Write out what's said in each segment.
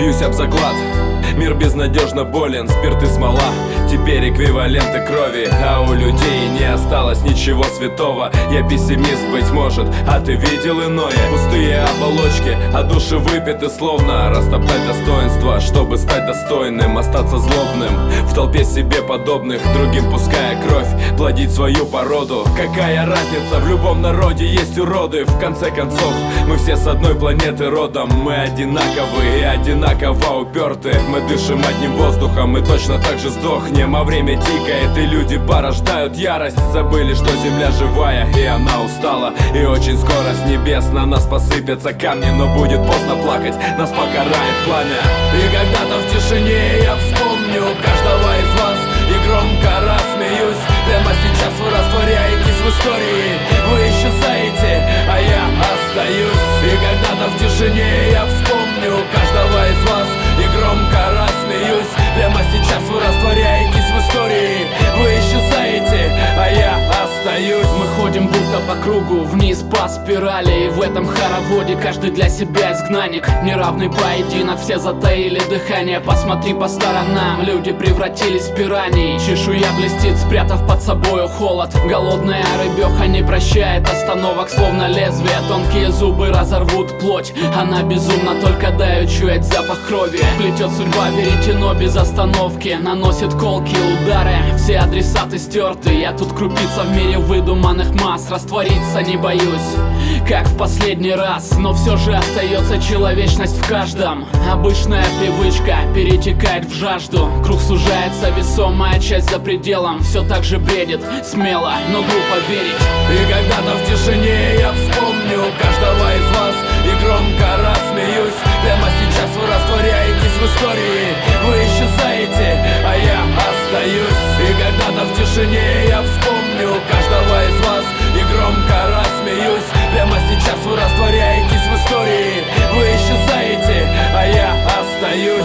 Бьюсь об заклад, мир безнадежно болен. Спирт и смола, теперь эквиваленты крови. А у людей не осталось ничего святого. Я пессимист, быть может, а ты видел иное. Пустые оболочки, а души выпиты, словно растоптать достоинство, чтобы стать достойным, остаться злобным в толпе себе подобных, другим пуская кровь, плодить свою породу. Какая разница, в любом народе есть уроды. В конце концов, мы все с одной планеты родом. Мы одинаковые и одинаково уперты. Мы дышим одним воздухом и точно так же сдохнем. А время тикает, и люди порождают ярость. Забыли, что земля живая, и она устала. И очень скоро с небес на нас посыпятся камни. Но будет поздно плакать, нас покарает пламя. И когда-то в тишине я вспомню каждого из вас и громко рассмеюсь. Прямо сейчас вы растворяетесь в истории, вы исчезаете, а я остаюсь. И когда-то в тишине я вспомню каждого из вас и громко рассмеюсь. Прямо сейчас вы растворяетесь в истории, вы исчезаете, а я остаюсь. Мы ходим будто по кругу, вниз по спирали. И в этом хороводе каждый для себя изгнанник. Неравный поединок, все затаили дыхание. Посмотри по сторонам, люди превратились в пираний. Чешуя блестит, спрятав под собою холод. Голодная рыбеха не прощает остановок, словно лезвие. Тонкие зубы разорвут плоть. Она безумна, только дай учуять запах крови. Плетет судьба веретено без остановки, наносит колки, удары. Все адресаты стерты, я тут крупица в мире выдуманных масс. Раствориться не боюсь, как в последний раз. Но все же остается человечность в каждом. Обычная привычка перетекает в жажду. Круг сужается, весомая часть за пределом. Все так же бредит, смело, но глупо верить. И когда-то в тишине я вспомню каждого из вас и громко рассмеюсь. Прямо сейчас вы растворяетесь в истории, вы исчезаете, а я остаюсь. И когда-то в тишине я вспомню каждого из вас и громко рассмеюсь. Прямо сейчас вы растворяетесь в истории, вы исчезаете, а я остаюсь.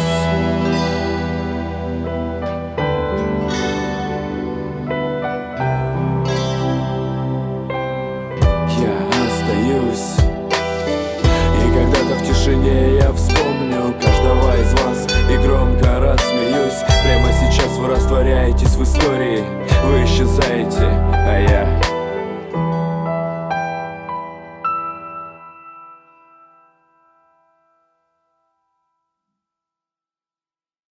И когда-то в тишине я вспомню каждого из вас и громко рассмеюсь. Прямо сейчас вы растворяетесь в истории, вы исчезаете, а я